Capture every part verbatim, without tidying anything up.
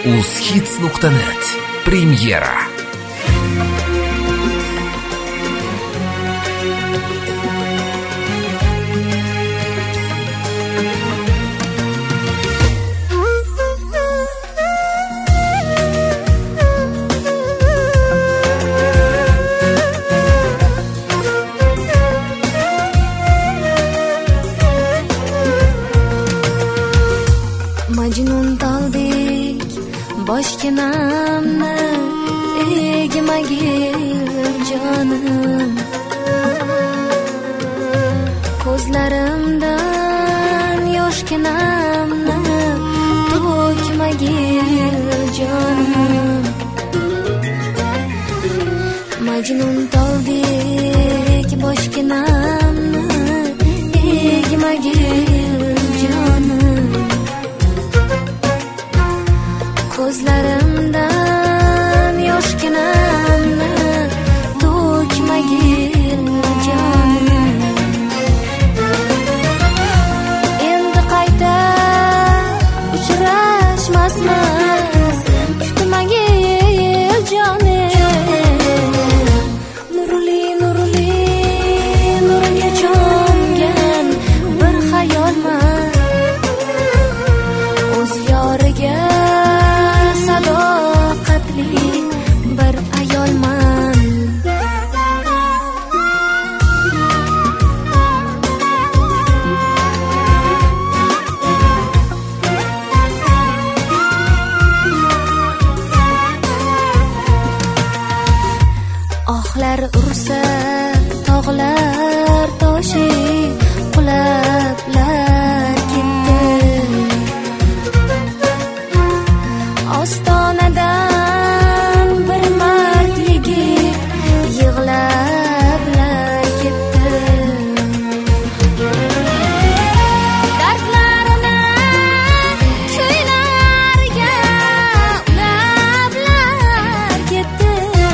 uzhits nuqta net premyera. Majnun taldek boshginamni egmagil jonim, ko'zlarimdan yoshginamni to'kmagil jonim. Majnun taldek boshginamni egmagil jonim, ko'zlarimdan yoshginamni to'kmagil jonim. Endi qayta uchrashmasmiz, kutmagil jonim. Nurli nurli nurga cho'mgan bir xayolman, o'z yoriga sadoqatli bir ayolman. Ohlar ursa tog'lar toshi qulablar ketdi, ostonadan bir mard yigit yig'lablar ketdi. Dardlarini kuylarga ulablar ketdi.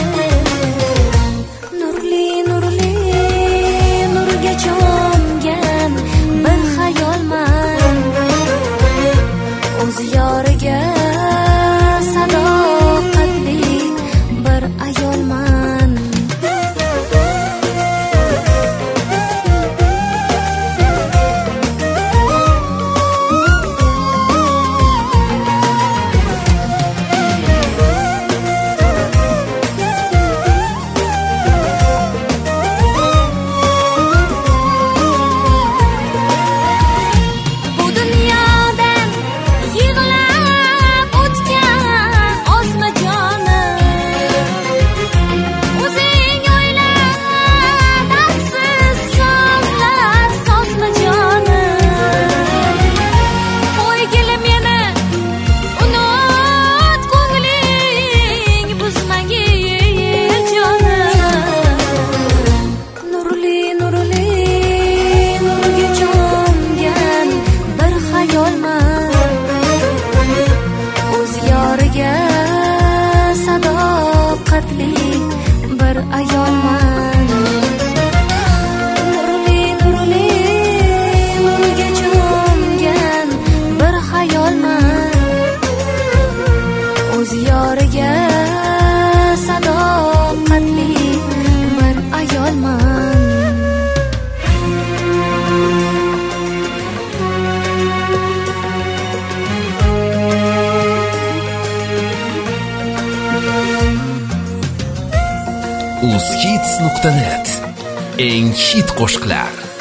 Nurli nurli nurga cho'mgan bir xayolman, o'z yoriga sadoqatli bir ayolman. Bu dunyodan yig'lab o'tgan ozmi jonim, o'zing o'yla dardsiz sonlar sozmi jonim. Qo'ygil meni unut, ko'ngling buzmagil jonim. Nurli nurli nurga cho'mgan bir xayolman, o'z yoriga sadoqatli bir ayolman. Nurli nurli nurga cho'mgan bir xayolman, o'z yoriga sadoqatli bir ayolman. uzhits nuqta net eng hit qo'shiqlar.